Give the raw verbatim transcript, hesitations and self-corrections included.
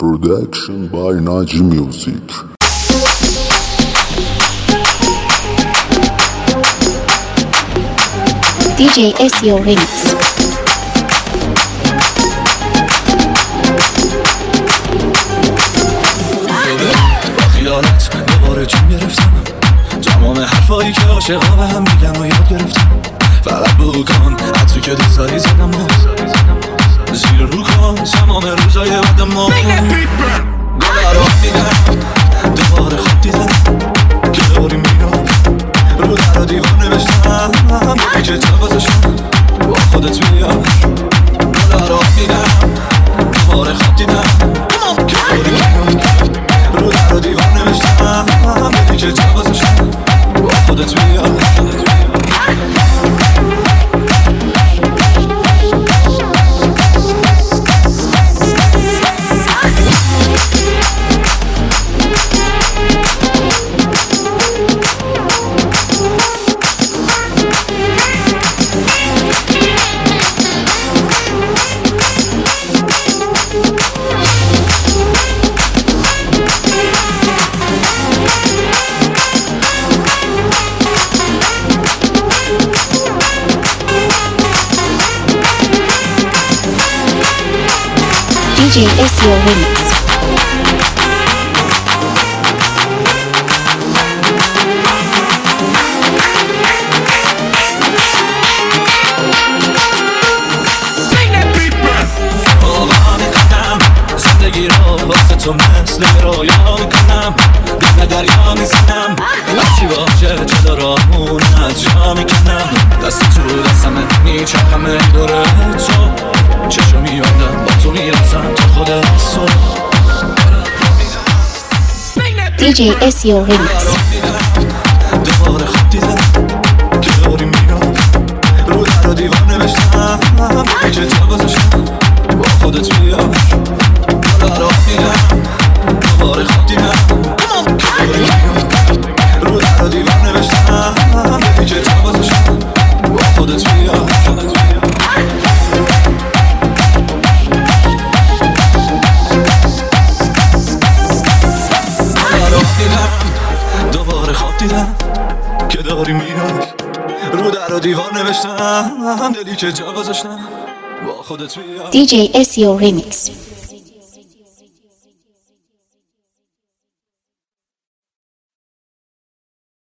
Production by Naji Music. دی جی اسیو ریمیکس. با خیالت دوباره جون گرفتم، تمام حرفایی که عاشقا به هم میگن و یاد گرفتم. فقط بگو کن عطری که دوست داری زدم و زیر رو کن تمام روزای بدم و گل رو دیدم دوباره خوب دیدم که داری میرم رو در و دیوار نوشتم یکی که جوازشون با خودت میاد. گل رو دیدم دوباره خوب دیدم که داری میرم رو در و دیوار نوشتم یکی که جوازشون با خودت میاد. دی جی اسیو ریمیکس. زندگی رو واسه تو مثل رویا میکنم، دل دریا میزنم هرچی باشه چه راهمون از جا میکنم. دست تو دستمه میچرخم دوره تو چشو میاندم با تو میرسم تا خود تو. دی جی اسیو ریمیکس. دوباره خوب دیدم که داری میرم رو در و دیوار نوشتم یکی که جوازشم با خودت میاد. گل رو دیدم دوباره خوب دیدم که داری میرم رو در و دیوار نوشتم یکی که جوازشم با خودت میاد. دوباره خواب دیدم که داری میای رو در و دیوار نوشتم دلی که جا گذاشتم با خودت میاد. دی جی اسیو ریمیکس.